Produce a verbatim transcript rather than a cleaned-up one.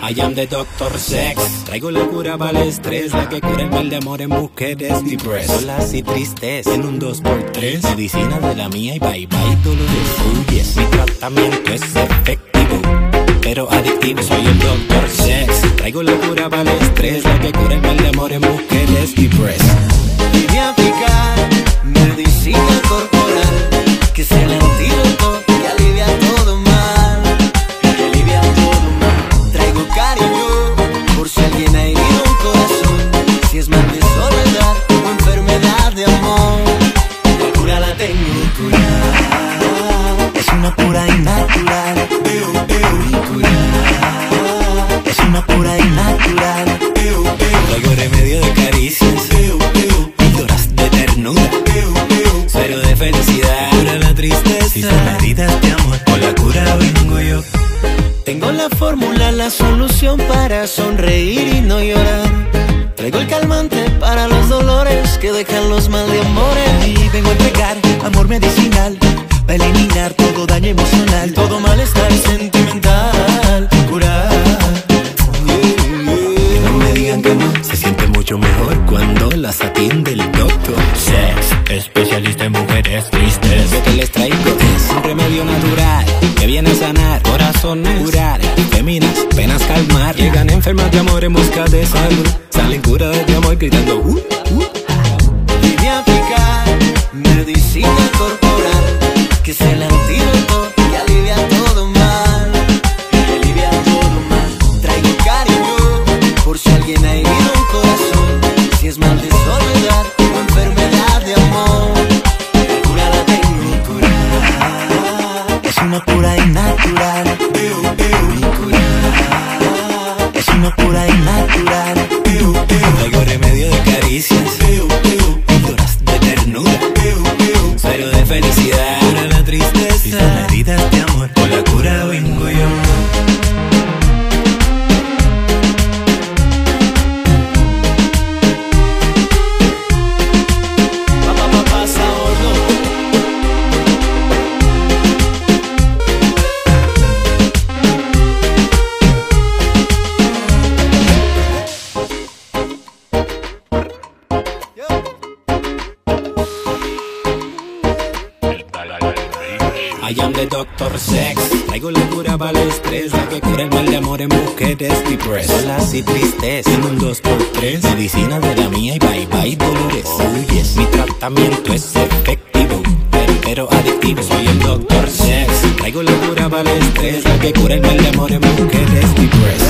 I am the Doctor Sex. Traigo la cura para el estrés, la que cura el mal de amor en mujeres depress. Solas y tristes, en un dos por tres. Medicina de la mía y bye bye dolores. Huyes, mi tratamiento es efectivo, pero adictivo. Soy el Doctor Sex. Traigo la cura para el estrés, la que cura el mal de amor en mujeres depress. Vine a aplicar medicina corporal, que es el antídoto que alivia todo mal, que alivia todo mal. Traigo cariño por si alguien ha herido un corazón, si es mal de soledad o enfermedad de amor. La cura la tengo curada, es una pura y natural. Eu, eu, mi cura es una pura y natural. Eu, eu, traigo remedio de caricias, eu, eu, píldoras de ternura, suero de felicidad, cura la tristeza. Si son heridas de amor, con la cura vengo yo. tengo la fórmula, la solución para sonreír y no llorar. Traigo el calmante para los dolores que dejan los mal de amores. Y vengo a entregar amor medicinal para eliminar todo daño emocional, todo malestar sentimental. Curar. Que no me digan que no, se siente mucho mejor cuando las atiende el Doctor Sex, especialista en mujeres tristes. Lo que les traigo es un remedio natural que viene a sanar corazones, curar féminas, penas calmar. Llegan enfermas de amor en busca de salud, salen curadas de amor gritando uh, uh. Vine a aplicar medicina corporal, que es el antídoto que alivia todo mal, que alivia todo mal. Traigo cariño por si alguien ha herido un corazón, si es mal de soledad o enfermedad de amor. La cura la tengo curada, es una pura y natural. Eu, eu, mi cura es una pura y natural. Eu, eu, traigo remedio de caricias, eu, eu, píldoras de ternura, eu, eu, suero de felicidad, cura la tristeza. Si son heridas de amor, con la cura vengo yo. I am the Doctor Sex. Traigo la cura para el estrés, la que cura el mal de amor en mujeres depress. Solas y tristes, en un dos por tres. Medicina de la mía y bye bye dolores. Huyes, mi tratamiento es efectivo, pero, pero adictivo. Soy el Doctor Sex. Traigo la cura para el estrés, la que cura el mal de amor en mujeres depress.